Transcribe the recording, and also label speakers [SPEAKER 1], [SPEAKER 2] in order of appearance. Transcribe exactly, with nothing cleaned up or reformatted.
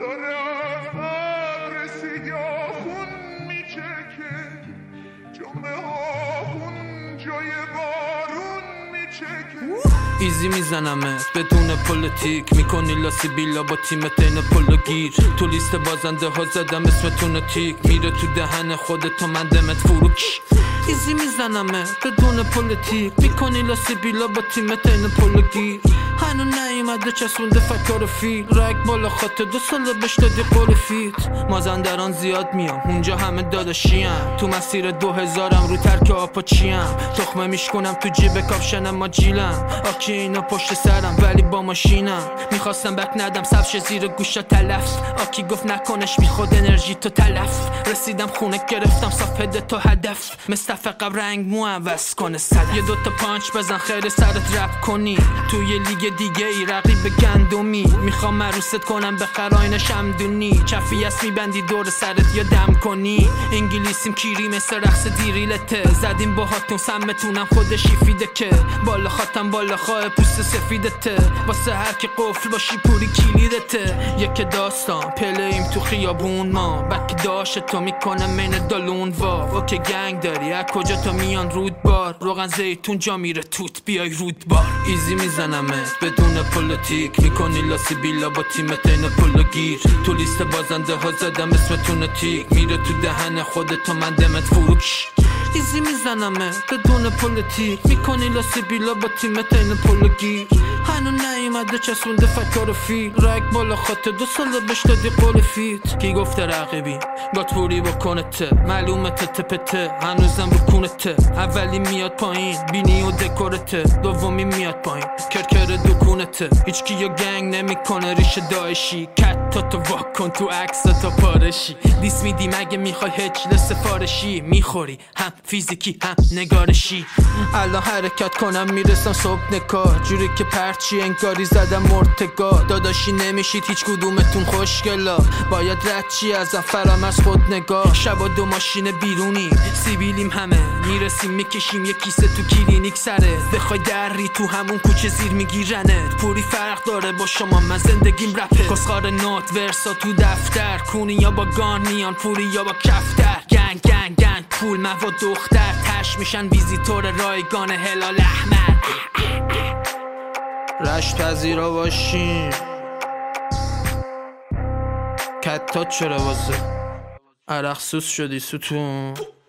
[SPEAKER 1] دارم ابر سیاه خون میچکه جمعه ها خون جای بارون میچکه
[SPEAKER 2] ایزی میزنمت بدون پلیتیک میکنی لاسی بیلا با تیمت این پل و گیر تو لیست بازنده ها زدم اسمتون تیک میره تو دهن خودت و من دمت فروش ایزی میزنمت بدون پلیتیک میکنی لاسی بیلا با تیمت این پل و گیر هنو نیومده چسبونده فکر فیل رگ بالا خاطر دو ساله بش دادی قول فیت مازندران زیاد میام اونجا همه داداشیم تو مسیر دو هزارم رو ترک آپاچیم تخمه میشکنم تو جیب کاپشنم ما جیلم آکی اینا پشت سرم ولی با ماشینم میخواستم بک ندم سبش زیر گوشا تلف آکی گفت نکنش میخواد انرژی تو تلف رسیدم خونه گرفتم صاف هده تا هدف مستفقم رنگ مو عوض کنه صدف یه دوتا پانچ بزن خیر سرت رپ کنی توی لیگ دیگه ای رقیب گندمی میخوام مروست کنم به قراین شمدونی چفی است میبندی دور سرت یا دم کنی انگلیسیم کیری مثل رقص دیریلته زدیم با هاتون سمتونم خودشی فیده که بالا خاتم بالا خواه پوست سفیدته واسه هر کی قفل باشی پوری کلیدته یک داستان پلیم تو خیابون ما بک داشت تو میکنم من دالون وا اوکی گنگ داری از کجا تا میان رودبار روغن زیتون جا میره توت بیای رودبار ایزی میزنمت بدون پلیتیک میکنی لاسی بیلا با تیمت این پل و گیر تو لیست بازنده ها زدم اسمتون تیک میره تو دهن خودت و من دمت فروش ایزی میزنمه بدون پلیتیک میکنی لاسی بیلا با تیمت این پل و گیر هنو نیومده چسبونده فکر فیل رگ بالا خاطر دو ساله بش دادی قول فیت کی گفته رقیبی گاتپوری بکنته معلومته تپته هنوزم رو کونته اولی میاد پایین بینی و دکورته دومی میاد پایین کرکر دکونته هیچکی یا گنگ نمیکنه ریش داعشی کت تا تو واکن تو عکس تا پارشی دیس میدی مگه میخوای هجل سفارشی میخوری هم فیزیکی هم نگارشی الان حرکت کنم میرسم صبح نکار جوری که پرچی انگاری زدم مرتگاه داداشی نمیشید هیچ کدومتون خوشگلا باید رد چی ازم فرام از خود نگاه شبا دو ماشین بیرونی سیبیلیم همه میرسیم میکشیم یه کیسه تو کلینیک سره بخوای دری تو همون کوچه زیر میگیرنت پوری فرق داره با شما من زندگیم رپه کسخار نوت ورسا تو دفتر کونی یا با گان میان پوری یا با کفتر گنگ گنگ گنگ پول من و دختر تش میشن ویزیتور رایگان هلال احمر رشت پذیرا باشیم کتات چرا واسه عرق سوس شدی ستون